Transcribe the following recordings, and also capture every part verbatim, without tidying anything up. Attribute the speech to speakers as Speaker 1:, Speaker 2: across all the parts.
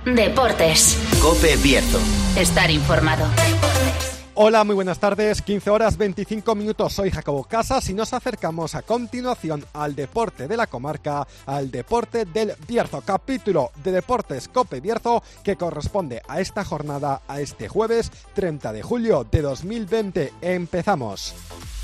Speaker 1: Deportes.
Speaker 2: COPE Bierzo.
Speaker 1: Estar informado.
Speaker 3: Hola, muy buenas tardes, quince horas veinticinco minutos, soy Jacobo Casas y nos acercamos a continuación al deporte de la comarca, al deporte del Bierzo, capítulo de Deportes COPE Bierzo que corresponde a esta jornada, a este jueves treinta de julio de dos mil veinte. Empezamos.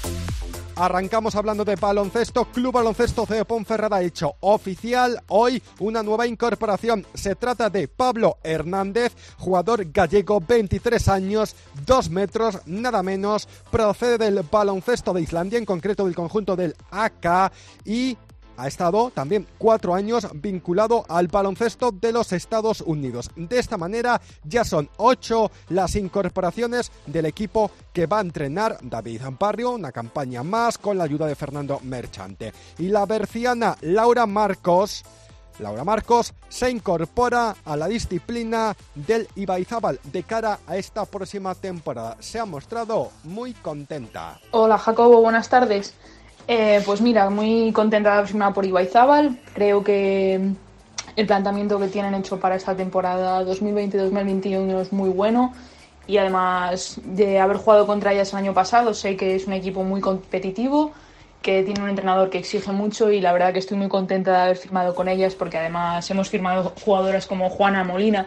Speaker 3: Arrancamos hablando de baloncesto. Club Baloncesto C. Ponferrada ha hecho oficial hoy una nueva incorporación. Se trata de Pablo Hernández, jugador gallego, veintitrés años, dos metros, nada menos. Procede del baloncesto de Islandia, en concreto del conjunto del A K, y ha estado también cuatro años vinculado al baloncesto de los Estados Unidos. De esta manera ya son ocho las incorporaciones del equipo que va a entrenar David Barrio, una campaña más con la ayuda de Fernando Merchante. Y la berciana Laura Marcos, Laura Marcos se incorpora a la disciplina del Ibaizabal de cara a esta próxima temporada. Se ha mostrado muy contenta.
Speaker 4: Hola Jacobo, buenas tardes. Eh, pues mira, muy contenta de haber firmado por Ibaizabal. Creo que el planteamiento que tienen hecho para esta temporada dos mil veinte dos mil veintiuno es muy bueno, y además de haber jugado contra ellas el año pasado, sé que es un equipo muy competitivo, que tiene un entrenador que exige mucho, y la verdad que estoy muy contenta de haber firmado con ellas, porque además hemos firmado jugadoras como Juana Molina,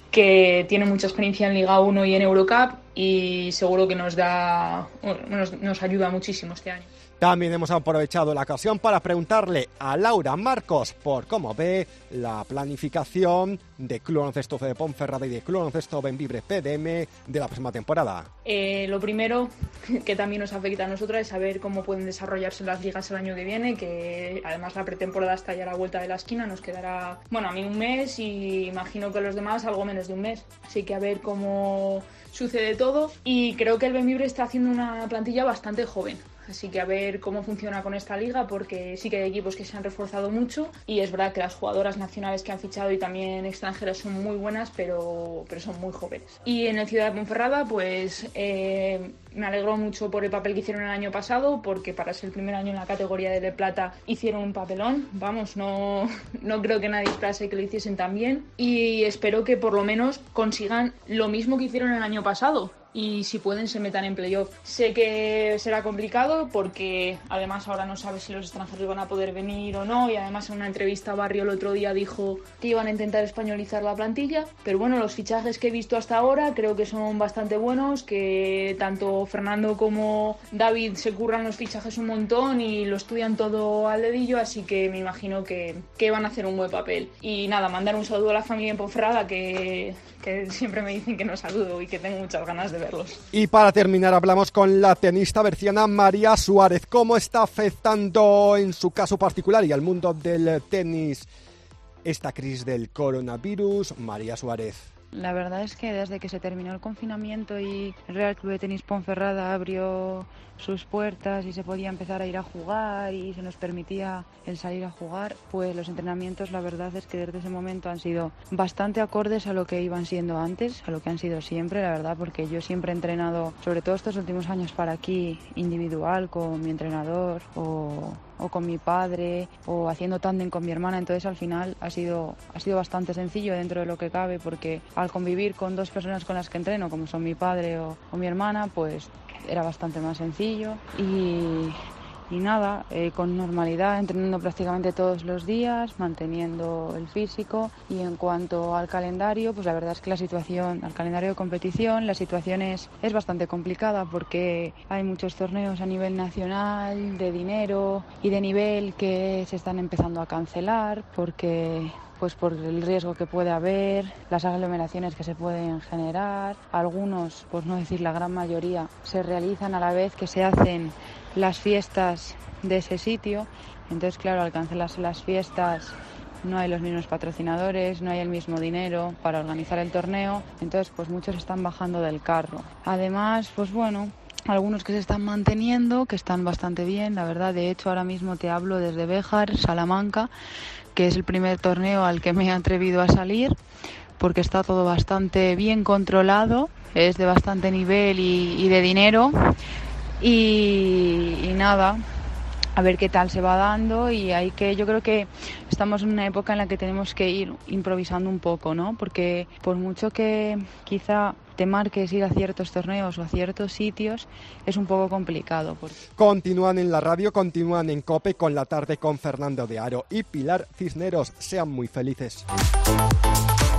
Speaker 4: que tiene mucha experiencia en Liga uno y en Eurocup, y seguro que nos da nos, nos ayuda muchísimo este año.
Speaker 3: También hemos aprovechado la ocasión para preguntarle a Laura Marcos por cómo ve la planificación de Club Baloncesto C. de Ponferrada y de Club Baloncesto Bembibre P D M de la próxima temporada.
Speaker 4: Eh, lo primero que también nos afecta a nosotras es saber cómo pueden desarrollarse las ligas el año que viene, que además la pretemporada está ya a la vuelta de la esquina, nos quedará, bueno, a mí un mes y imagino que a los demás algo menos de un mes, así que a ver cómo sucede todo. Y creo que el Bembibre está haciendo una plantilla bastante joven, así que a ver cómo funciona con esta liga, porque sí que hay equipos que se han reforzado mucho, y es verdad que las jugadoras nacionales que han fichado y también extranjeras son muy buenas, pero, pero son muy jóvenes. Y en el Ciudad de Ponferrada, pues eh, me alegró mucho por el papel que hicieron el año pasado, porque para ser el primer año en la categoría de, de plata hicieron un papelón. Vamos, no, no creo que nadie esperase que lo hiciesen tan bien, y espero que por lo menos consigan lo mismo que hicieron el año pasado, y si pueden se metan en playoff. Sé que será complicado porque además ahora no sabes si los extranjeros van a poder venir o no, y además en una entrevista Barrio el otro día dijo que iban a intentar españolizar la plantilla, pero bueno, los fichajes que he visto hasta ahora creo que son bastante buenos, que tanto Fernando como David se curran los fichajes un montón y lo estudian todo al dedillo, así que me imagino que, que van a hacer un buen papel. Y nada, mandar un saludo a la familia en Ponferrada, que, que siempre me dicen que no saludo y que tengo muchas ganas de verlos.
Speaker 3: Y para terminar hablamos con la tenista berciana María Suárez. ¿Cómo está afectando en su caso particular y al mundo del tenis esta crisis del coronavirus? María Suárez.
Speaker 5: La verdad es que desde que se terminó el confinamiento y el Real Club de Tenis Ponferrada abrió sus puertas y se podía empezar a ir a jugar y se nos permitía el salir a jugar, pues los entrenamientos, la verdad es que desde ese momento han sido bastante acordes a lo que iban siendo antes, a lo que han sido siempre, la verdad, porque yo siempre he entrenado, sobre todo estos últimos años para aquí, individual, con mi entrenador o... o con mi padre, o haciendo tándem con mi hermana. Entonces al final ha sido, ha sido bastante sencillo dentro de lo que cabe, porque al convivir con dos personas con las que entreno, como son mi padre o, o mi hermana, pues era bastante más sencillo. Y, y nada, eh, con normalidad, entrenando prácticamente todos los días, manteniendo el físico. Y en cuanto al calendario, pues la verdad es que la situación, al calendario de competición, la situación es, es bastante complicada, porque hay muchos torneos a nivel nacional, de dinero y de nivel, que se están empezando a cancelar, porque... pues por el riesgo que puede haber, las aglomeraciones que se pueden generar. Algunos, por no decir la gran mayoría, se realizan a la vez que se hacen las fiestas de ese sitio. Entonces, claro, al cancelarse las fiestas no hay los mismos patrocinadores, no hay el mismo dinero para organizar el torneo. Entonces, pues muchos están bajando del carro. Además, pues bueno, algunos que se están manteniendo, que están bastante bien, la verdad. De hecho, ahora mismo te hablo desde Béjar, Salamanca, que es el primer torneo al que me he atrevido a salir, porque está todo bastante bien controlado, es de bastante nivel y, y de dinero. Y, y nada, a ver qué tal se va dando, y hay que, yo creo que estamos en una época en la que tenemos que ir improvisando un poco, ¿no? Porque por mucho que quizá te marques ir a ciertos torneos o a ciertos sitios, es un poco complicado. Porque...
Speaker 3: Continúan en la radio, continúan en COPE con la tarde con Fernando de Aro y Pilar Cisneros. Sean muy felices.